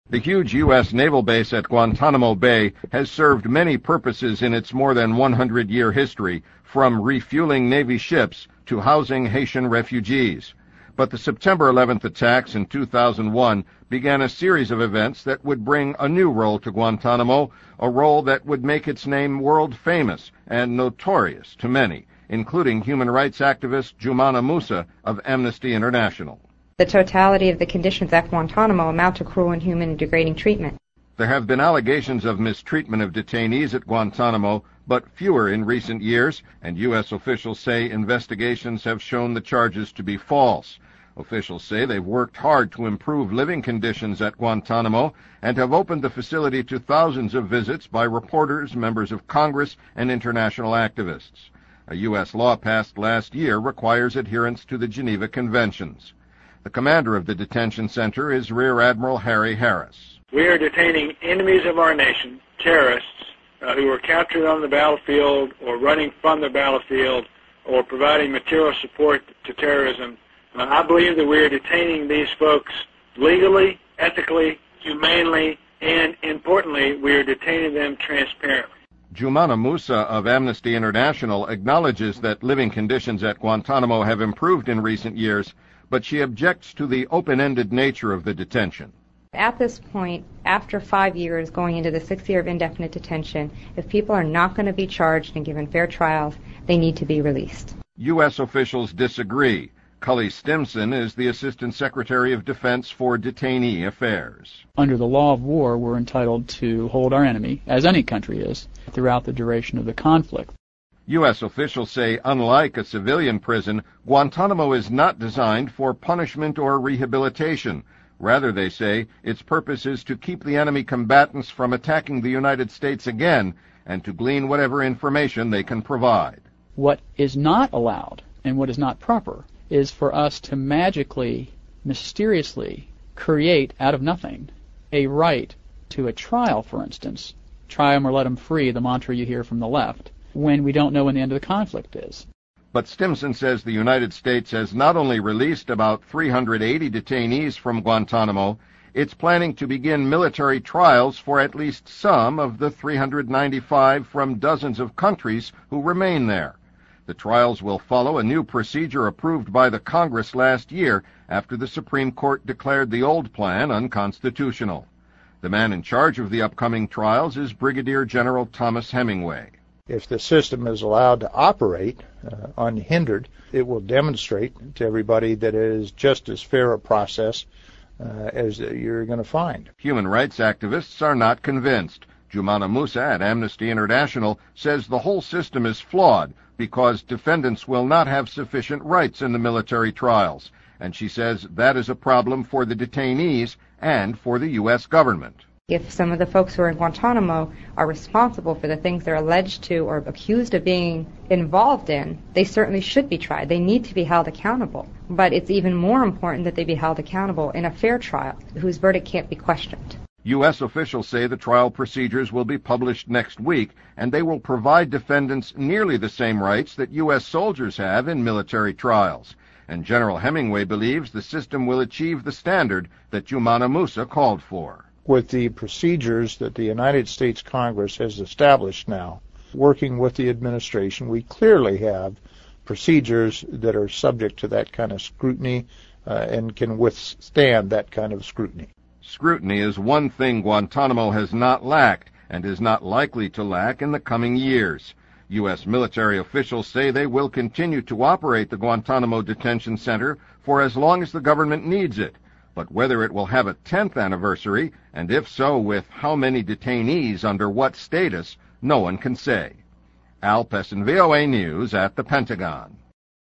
The huge U.S. naval base at Guantanamo Bay has served many purposes in its more than 100-year history, from refueling Navy ships to housing Haitian refugees. But the September 11th attacks in 2001 began a series of events that would bring a new role to Guantanamo, a role that would make its name world famous and notorious to many, including human rights activist Jumana Musa of Amnesty International. The totality of the conditions at Guantanamo amount to cruel, inhuman, and degrading treatment. There have been allegations of mistreatment of detainees at Guantanamo, but fewer in recent years, and U.S. officials say investigations have shown the charges to be false. Officials say they've worked hard to improve living conditions at Guantanamo and have opened the facility to thousands of visits by reporters, members of Congress, and international activists. A U.S. law passed last year requires adherence to the Geneva Conventions. The commander of the detention center is Rear Admiral Harry Harris. We are detaining enemies of our nation, terrorists, who were captured on the battlefield or running from the battlefield or providing material support to terrorism. I believe that we are detaining these folks legally, ethically, humanely, and importantly, we are detaining them transparently. Jumana Musa of Amnesty International acknowledges that living conditions at Guantanamo have improved in recent years, but she objects to the open-ended nature of the detention. At this point, after 5 years going into the 6th year of indefinite detention, if people are not going to be charged and given fair trials, they need to be released. U.S. officials disagree. Cully Stimson is the Assistant Secretary of Defense for Detainee Affairs. Under the law of war, we're entitled to hold our enemy, as any country is, throughout the duration of the conflict. U.S. officials say, unlike a civilian prison, Guantanamo is not designed for punishment or rehabilitation. Rather, they say, its purpose is to keep the enemy combatants from attacking the United States again and to glean whatever information they can provide. What is not allowed and what is not proper is for us to magically, mysteriously create out of nothing a right to a trial, for instance. Try 'em or let 'em free, the mantra you hear from the left, when we don't know when the end of the conflict is. But Stimson says the United States has not only released about 380 detainees from Guantanamo, it's planning to begin military trials for at least some of the 395 from dozens of countries who remain there. The trials will follow a new procedure approved by the Congress last year after the Supreme Court declared the old plan unconstitutional. The man in charge of the upcoming trials is Brigadier General Thomas Hemingway. If the system is allowed to operate unhindered, it will demonstrate to everybody that it is just as fair a process as you're going to find. Human rights activists are not convinced. Jumana Musa at Amnesty International says the whole system is flawed because defendants will not have sufficient rights in the military trials, and she says that is a problem for the detainees and for the U.S. government. If some of the folks who are in Guantanamo are responsible for the things they're alleged to or accused of being involved in, they certainly should be tried. They need to be held accountable. But it's even more important that they be held accountable in a fair trial, whose verdict can't be questioned. U.S. officials say the trial procedures will be published next week, and they will provide defendants nearly the same rights that U.S. soldiers have in military trials. And General Hemingway believes the system will achieve the standard that Jumana Musa called for. With the procedures that the United States Congress has established now, working with the administration, we clearly have procedures that are subject to that kind of scrutiny and can withstand that kind of scrutiny. Scrutiny is one thing Guantanamo has not lacked and is not likely to lack in the coming years. U.S. military officials say they will continue to operate the Guantanamo Detention Center for as long as the government needs it. But whether it will have a 10th anniversary, and if so, with how many detainees under what status, no one can say. Al Pessin, VOA News at the Pentagon.